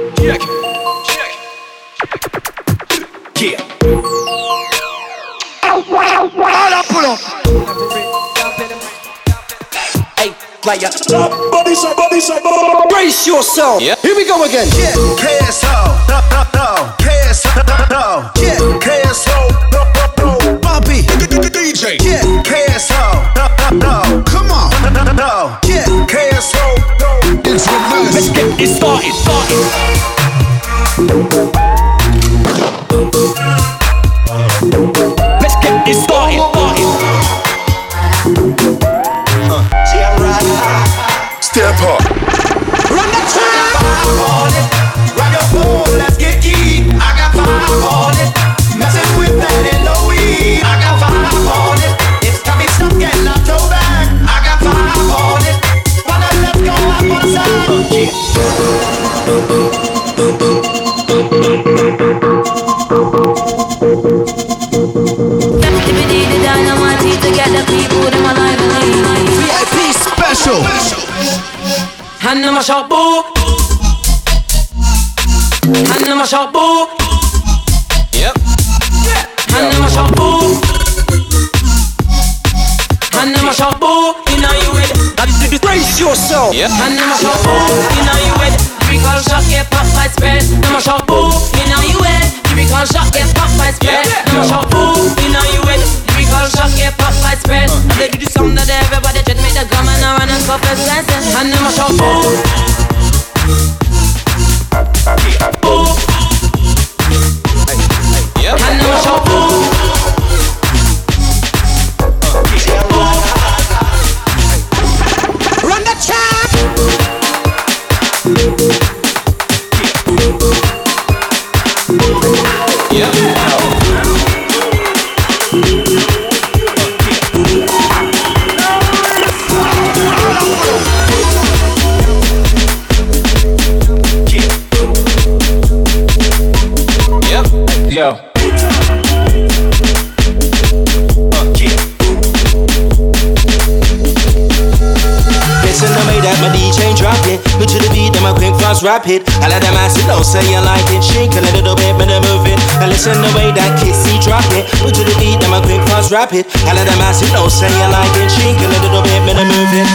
Check. Yeah. All up, pull up. Hey, player. Brace yourself. Yeah. Here we go again. Yeah. KSO. No. KSO. No. Yeah. KSO. No. Bobby. DJ. Yeah. KSO. No. Come on. No. Yeah. KSO. No. It's the best. Let's get it started. Let's get it started. See, I'm riding. Step up. Run the track. Grab your phone, let's get eat. I got 5 on it. Messing with that in the weed. I got 5 on it. It's got me stuck getting out your back. I got 5 on it. Wanna let's go up on the side. Activity, the dynamite to get the people in my life. VIP special. Hand on my shop, boo. Hand on my shop, boo. Yep. Hand on my shop, boo. Hand on my shop, boo. You know you with. Brace yourself. Yep. Hand on my shop, boo. You know you with. Typical shot, get pop by spread. On my shop, boo. You know you with. Typical shot, get pop by spread. On my shop, boo. You know you with. Typical shot, get pop by spread. They do the song that everybody just make the gum and I run and cuff and dance. Hand on my shop, boo. Yep. Hand on my shop, boo. Run the track. Yep. Yo. Listen the way that my DJ drop it. Put to the beat, then my quick fast rap it. I let them ask it, don't say you like it. Shake a little bit, but then move it. And listen the way that Kissy drop it. Put to the beat, then my quick fast rap it. I let them ask it, don't say you like it. Shake a little bit, but then move it.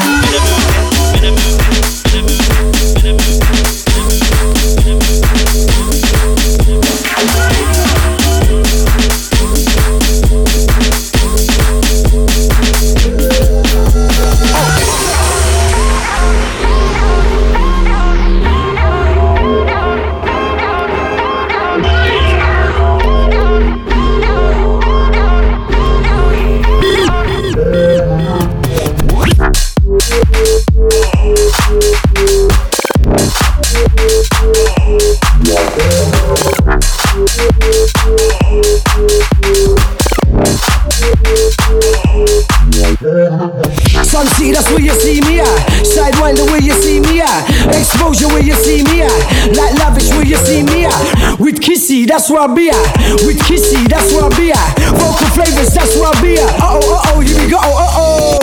Sunsea, that's where you see me at. Sidewinder, where you see me at. Exposure, where you see me at. Like Lavish, where you see me at. With Kissy, that's where I be at. With Kissy, that's where I be at. Vocal flavors, that's where I be at. Uh-oh, here we go. Oh.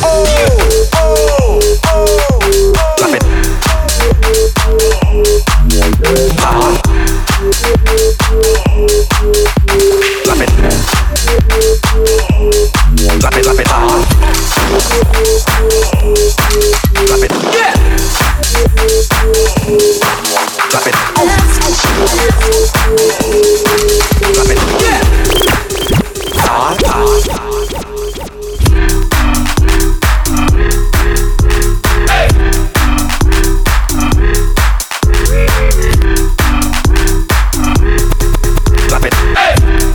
Clap it. Clap it. Clap it, clap it. Clap it. Yeah. Clap it. Clap it. Yeah. Hey. Clap it. Hey.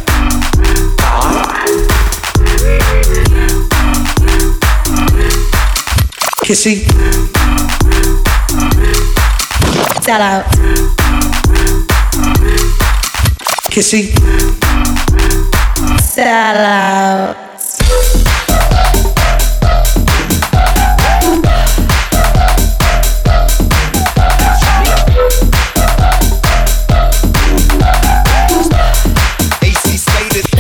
Kissy. Sell out. Kissy. Sell out.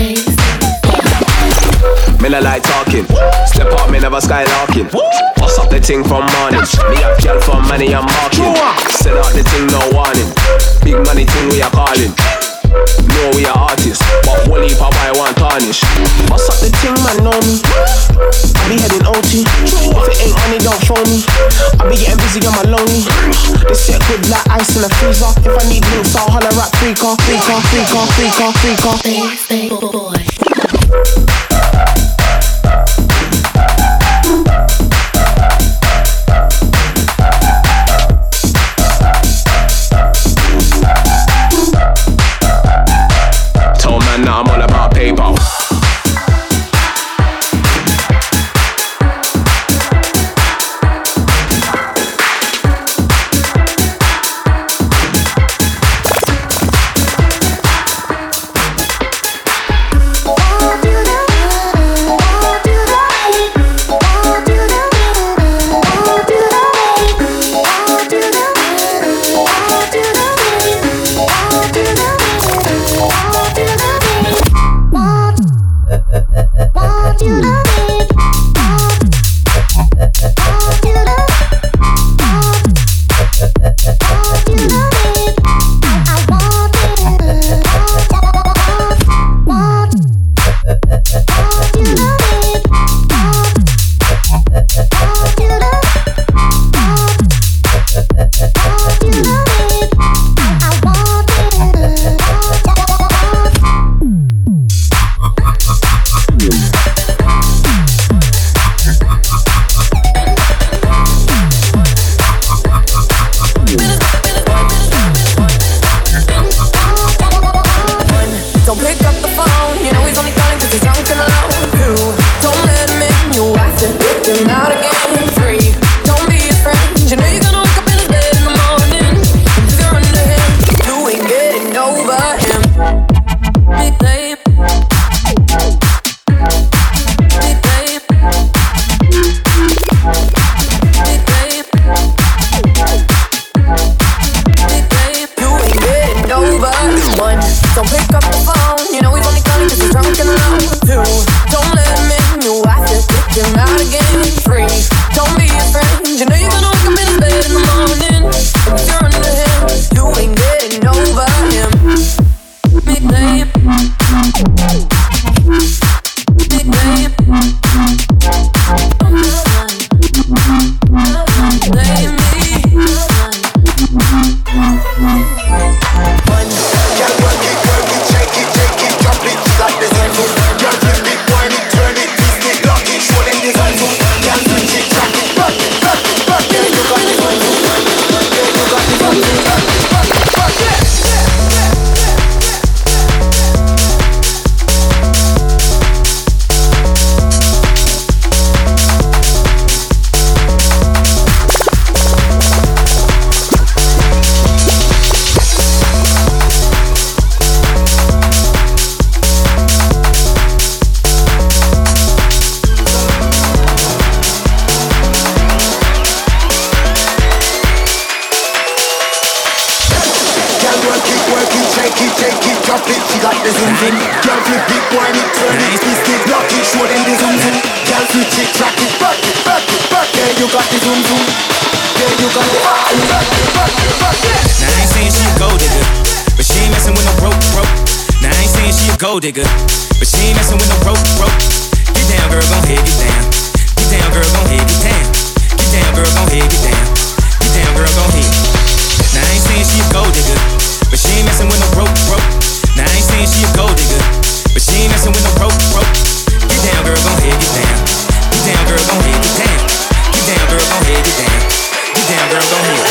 Me no like talking. Step up, me never skylarking. Bust up the thing from morning. Me have girl for money and marking. Sell out the thing, no warning. Big money thing we are calling. No, we are artists, but whole heap of boy want tarnish. Bust up the thing, man, know me. I be heading OT. If it ain't money, don't phone me. I be getting busy, I'm lonely. This set good like ice in the freezer. If I need links, I'll holler at freaker. Big boy. Told man that I'm all about paper. Digger, but she ain't messing with no broke. Get down, girl, gon' head, get down. Get down, girl, gon' head, get down. Get down, girl, gon' head, get down. Get down, girl, gon' head. Now I ain't saying she a gold digger, but she ain't messing with no broke. Now I ain't saying she a gold digger, but she ain't messing with no broke. Get down, girl, gon' head, get down. Get down, girl, gon' head, get down. Get down, girl, gon' head, get down. Get down, girl, gon' head.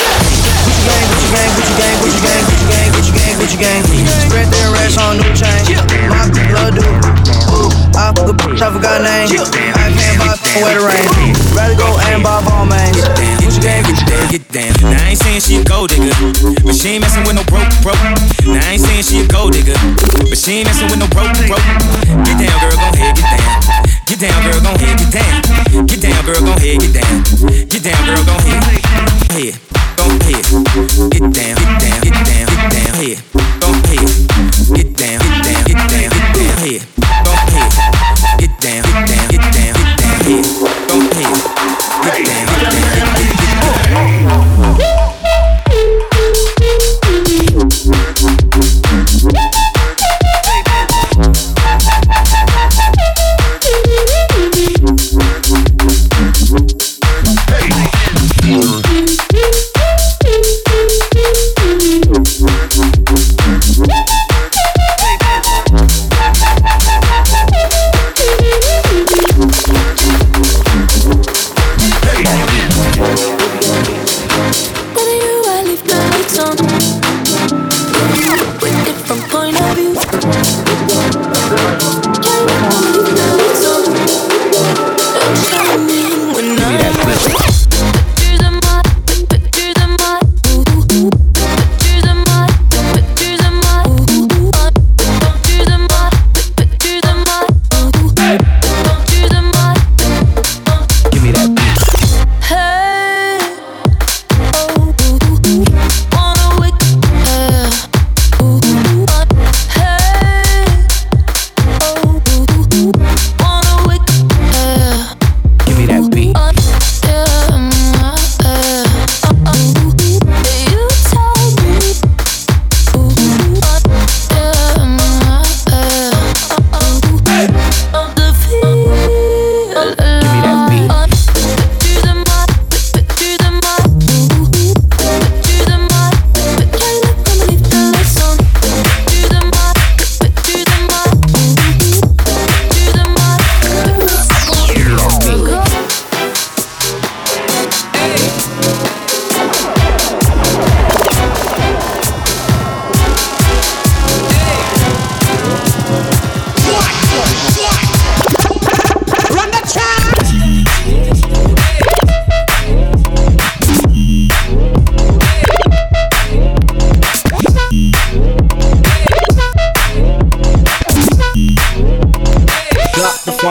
What you gang? Spread their racks on new chain. My blood do. I fuck a bitch, I forgot name. I can't buy where the rain. Rather go and buy ball mains. What you gang? Get down. Now I ain't saying she a gold digger, but she ain't messing with no broke. Now I ain't saying she a gold digger, but she ain't messing with no broke. Get down, girl, gon' head, get down. Get down, girl, gon' head, get down. Get down, girl, gon' head, get down. Get down, girl, gon' head. Head, gon' head. Get down, get down, get down, get down. Head, gon' head. Get down, get down, get down, get down. Head, gon' head. Get down, get down, get down, get down. Head, gon' head. Get down.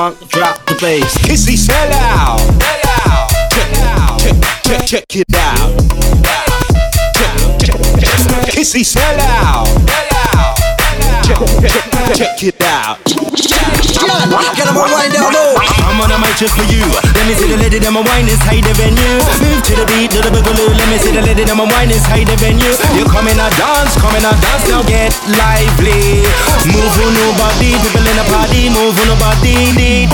funk, drop the bass. Kissy, sell out. Check it out. Kissy, sell out. Check it out. Get on my wind down low. I'm on a mic just for you. Let me see the lady that my wine is high the venue. Move to the beat, to the boogaloo. Let me see the lady that my wine is high the venue. You come in a dance now get lively. Move on nobody, people in the party. Move on nobody.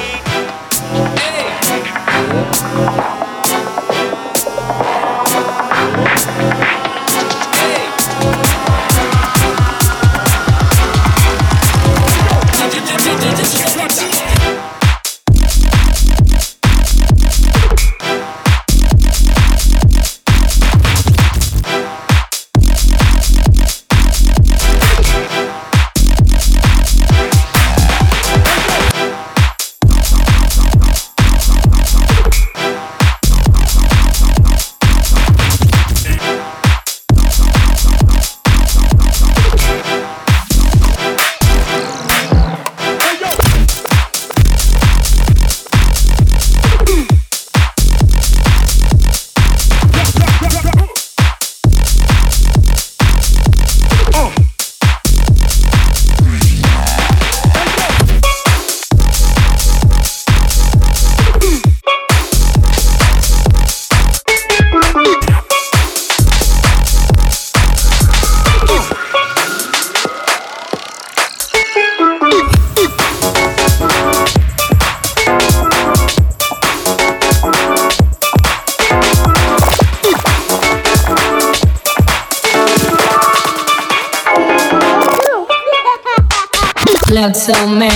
Look so man,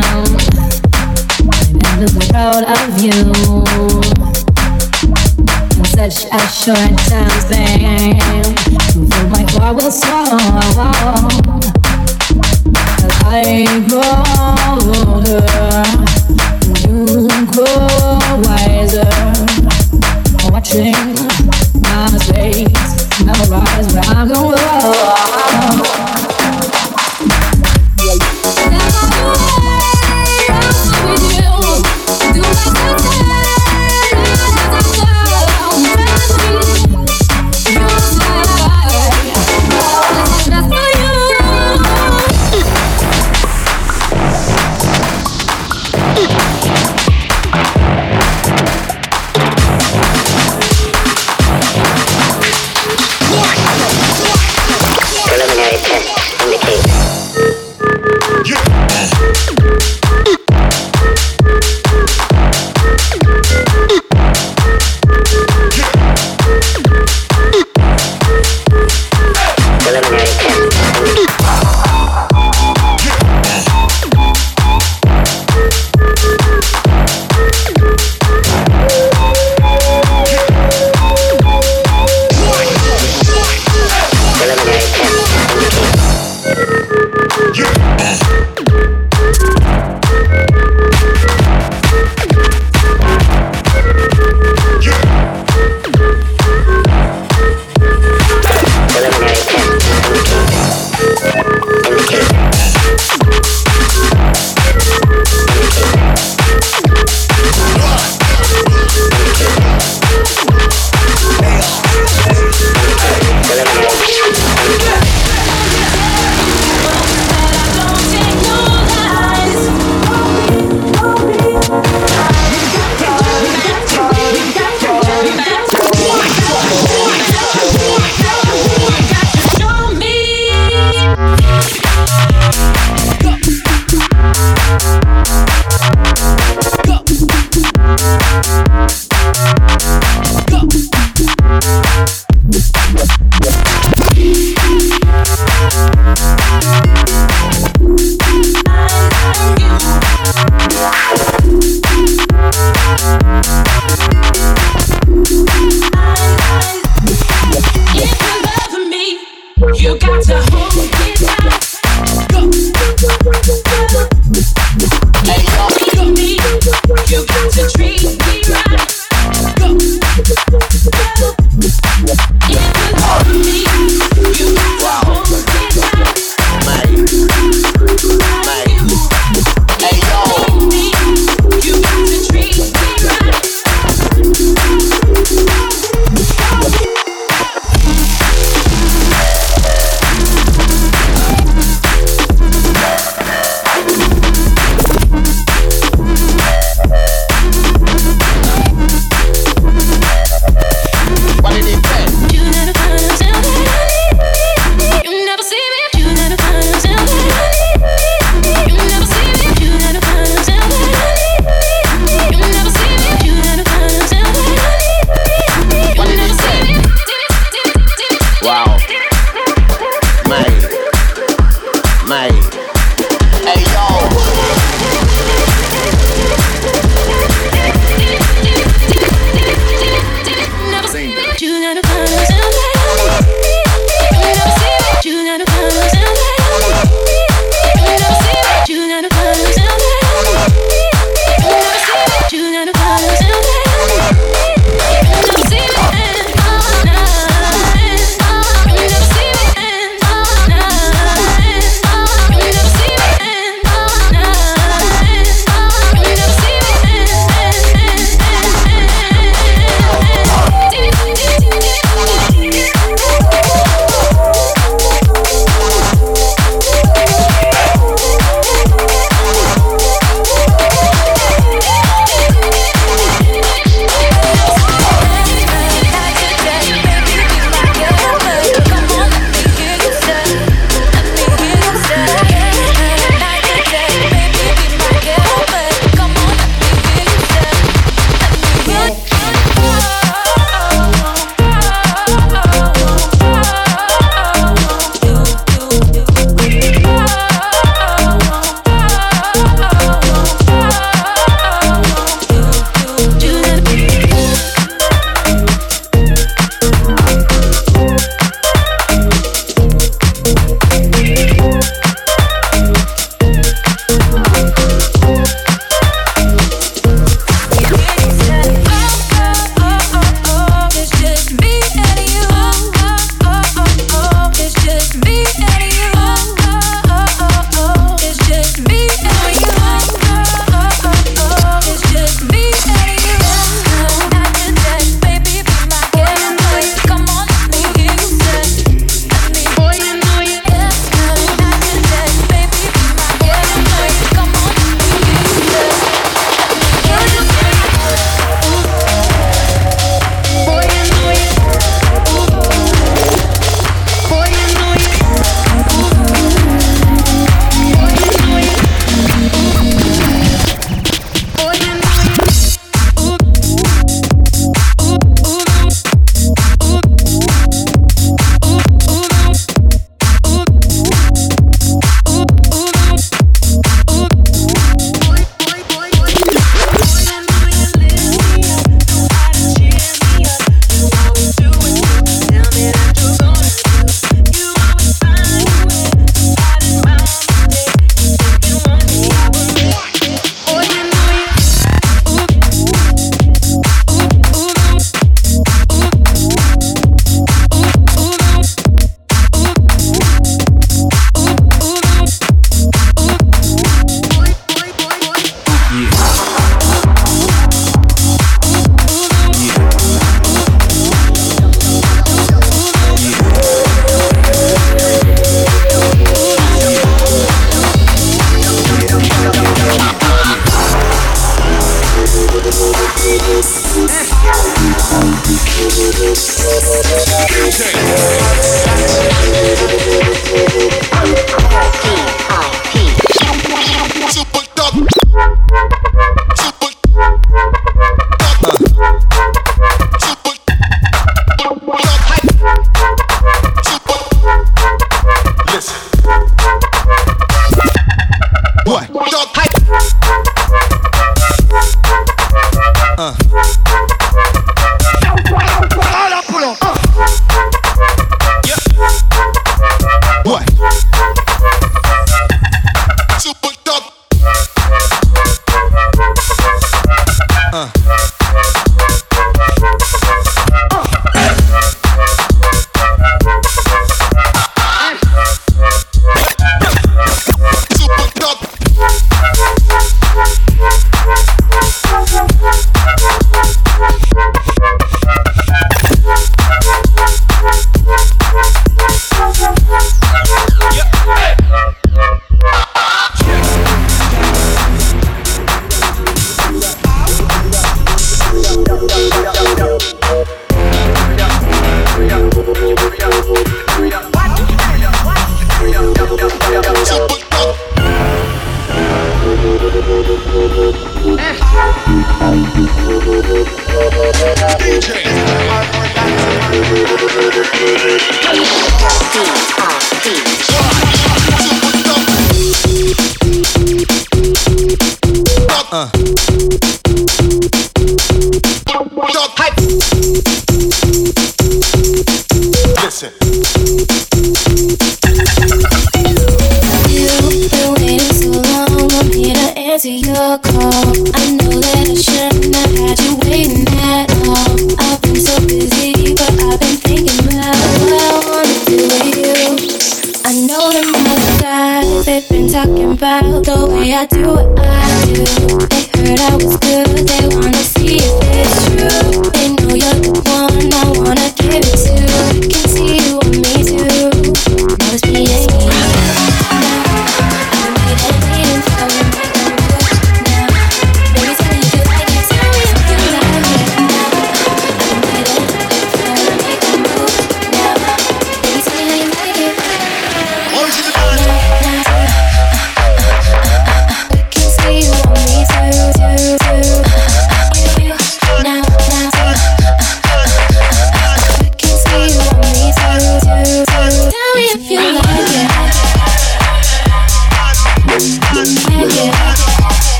I'm so proud of you. In such a short time span, you feel my heart will swallow. As I grow older, you grow wiser. Watching my mistakes, never rise where I go wrong.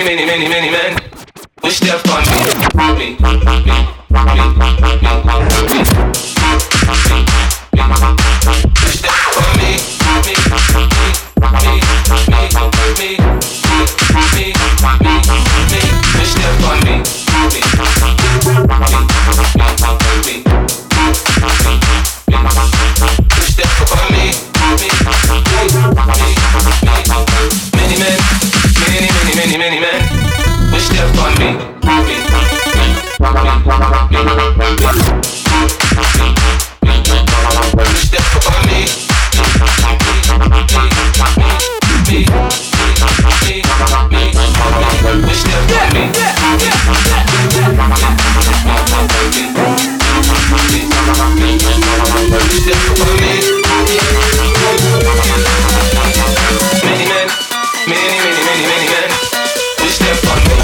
many men wish death on me. Wish death on me. Wish death on me. Wish death upon me. Many men, many men wish death on me. Wish death upon me. Wish death on me. Wish death upon me. Many men, many men wish death on me.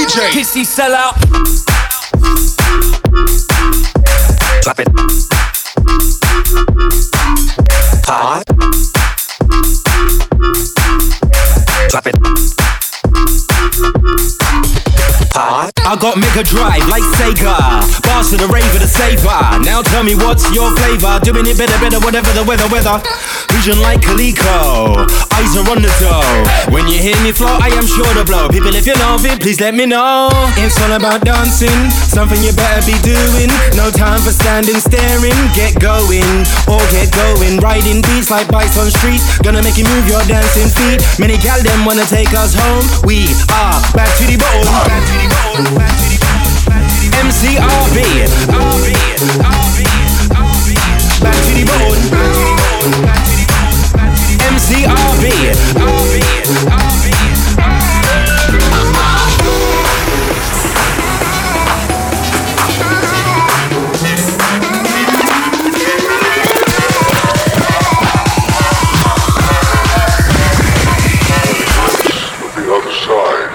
DJ. Kissy sell out. Drop it. Hard. Drop it. Hard. I got Mega Drive like Sega, bars to the rave of the saver. Now tell me what's your flavor? Doing it better, whatever the weather. Vision like Coleco, eyes are on the dough. When you hear me flow, I am sure to blow. People, if you love it, please let me know. It's all about dancing, something you better be doing. No time for standing, staring. Get going, or get going. Riding beats like bikes on street. Gonna make you move your dancing feet. Many gal them wanna take us home. We are back to the bone. MCRB, back to the bone. MCRB. The other side.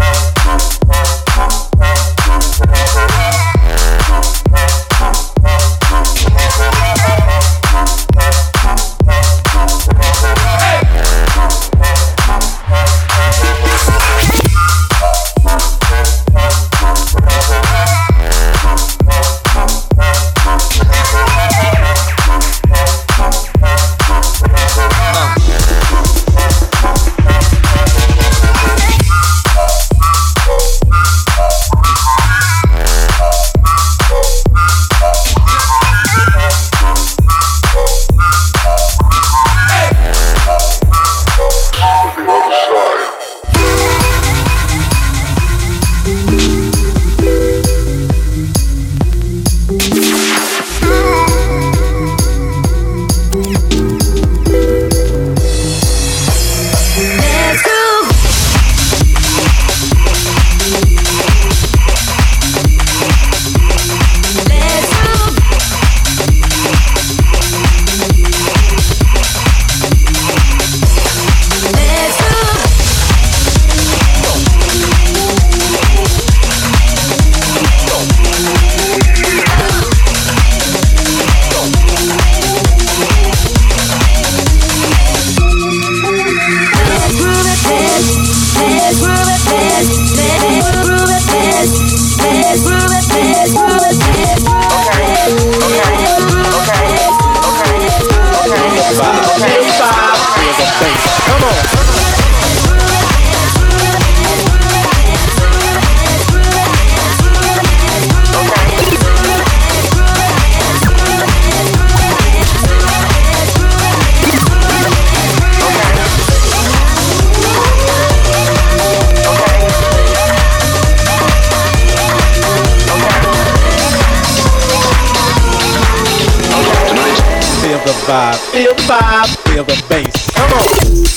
Feel the vibe, feel the bass. Come on.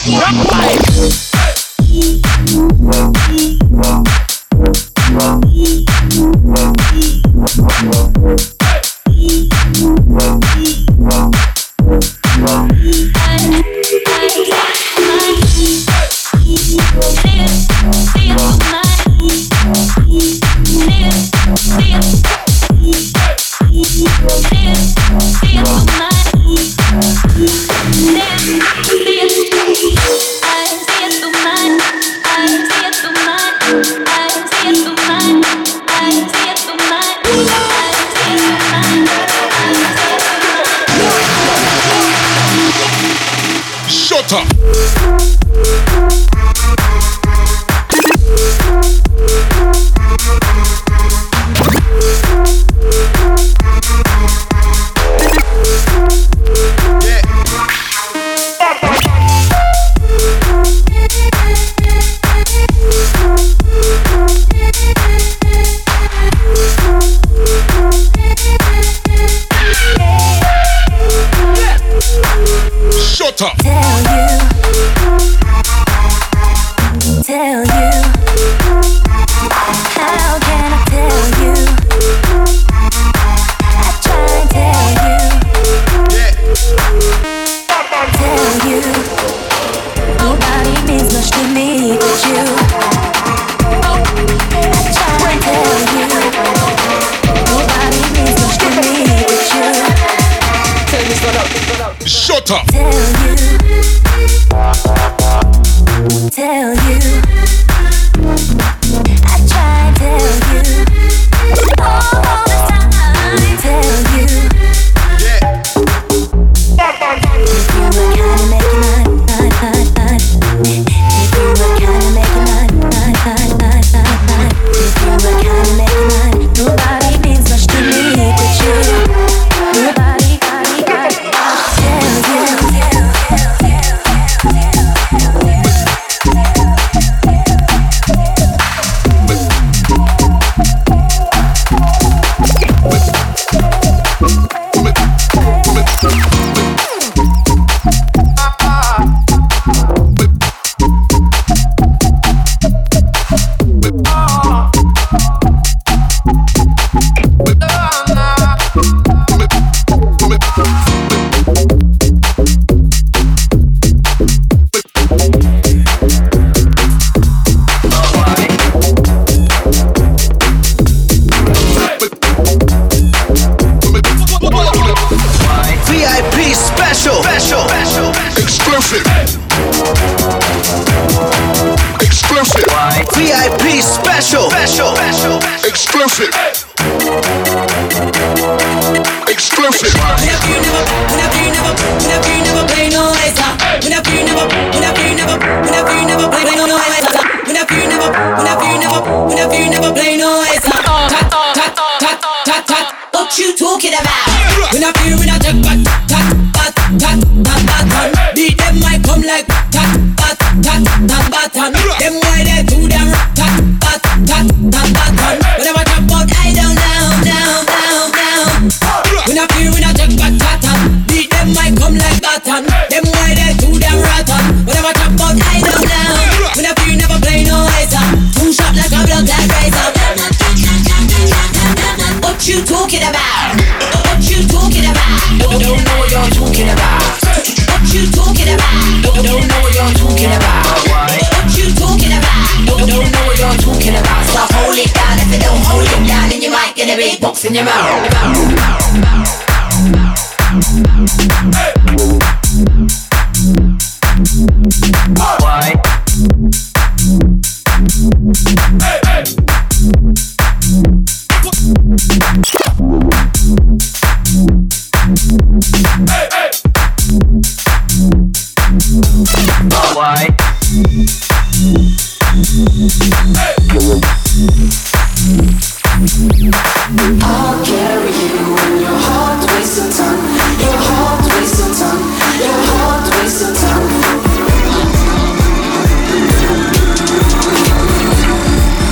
In your mouth. I'll carry you when your heart weighs a ton. Your heart weighs a ton. Your heart weighs a ton.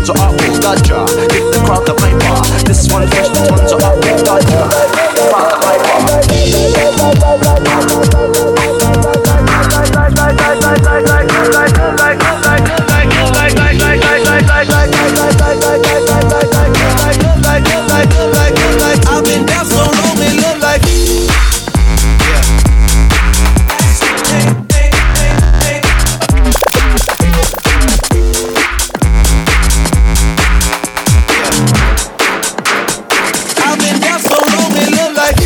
ones are up with ganja. Give the crowd the paper. This one fresh, this ones are up with ganja. Crowd the paper. I've been down so long, it look like I've been down so long, it look like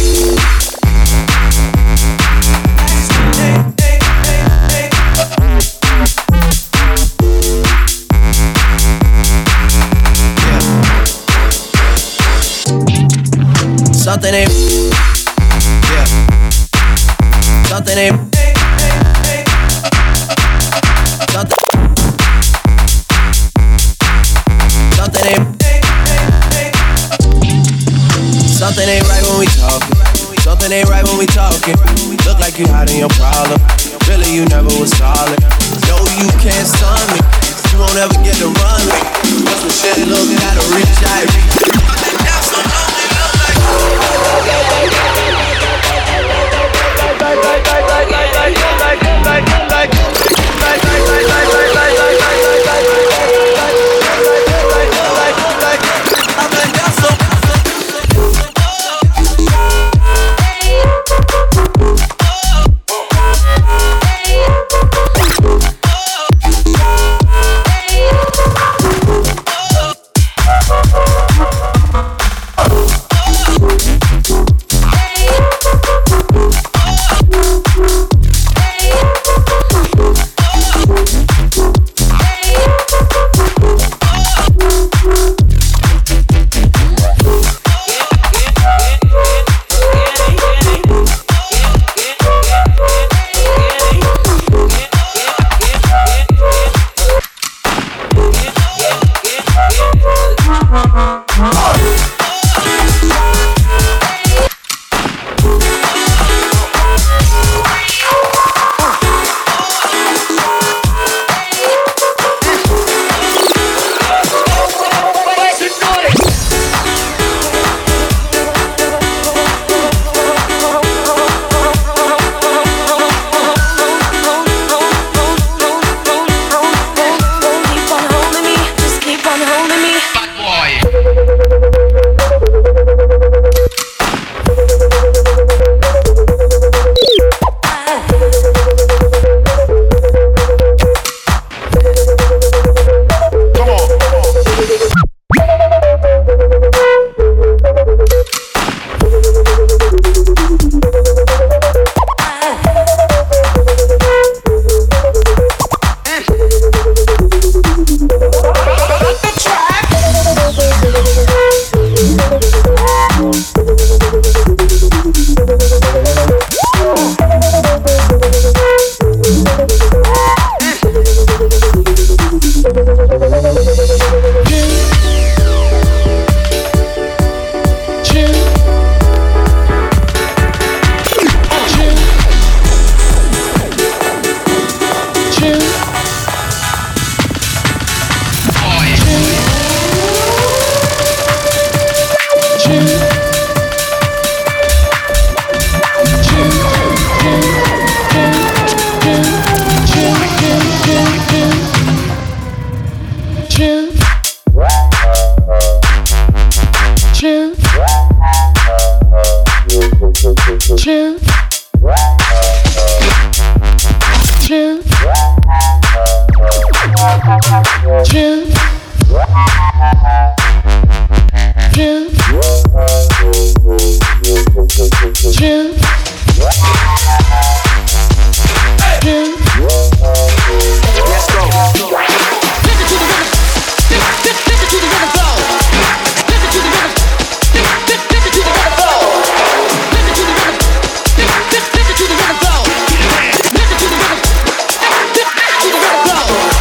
something ain't, yeah. Something ain't, something, something ain't, something ain't right when we talking. Something ain't right when we talking. Look like you hiding your problem. Really, you never was solid. No, you can't stun me. You won't ever get to run me. Just when shit look out of reach, I reach. That's so long, it look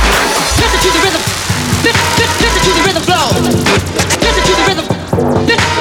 Listen to the rhythm flow. Listen to the rhythm.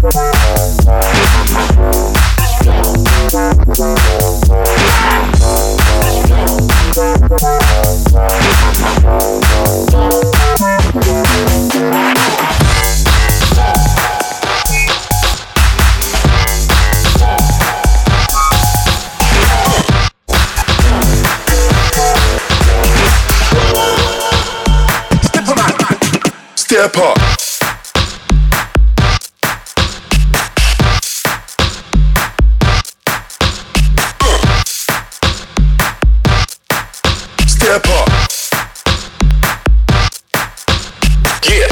Step up. Step up. Yeah.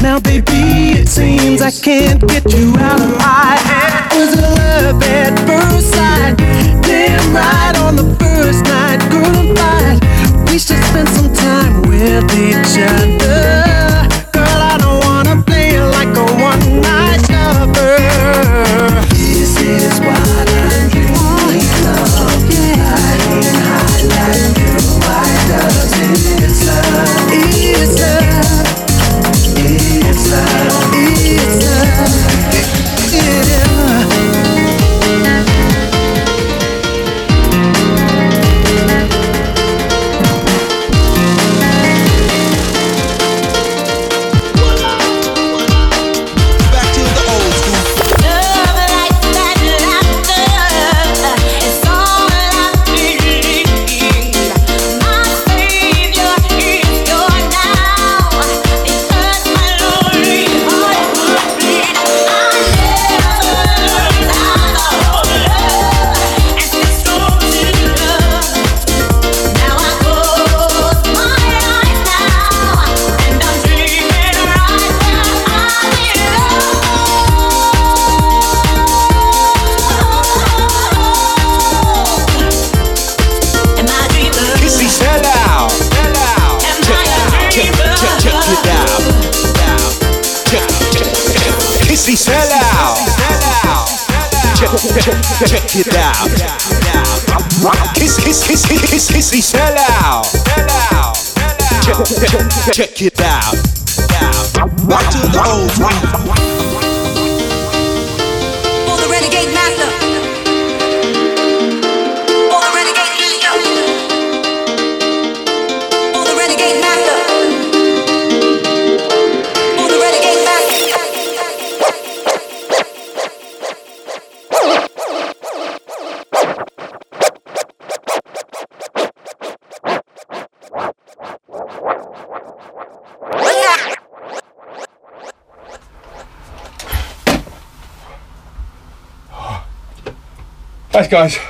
Now baby, it seems I can't get you out of my head. Was it love at first sight? Damn right on the first night. Girl, I'm fine. We should spend some time with each other. Girl, I don't wanna play it like a one-night lover. This is what I'm dreaming of. Flying high like you. Why doesn't it's love? It's love. It's love. It's love. Kissy, sell out. Check it out. Kissy, sell out. Check it out. Back to the old school. For the renegade master. For the renegade master. For the renegade master. For the renegade master. Thanks, guys.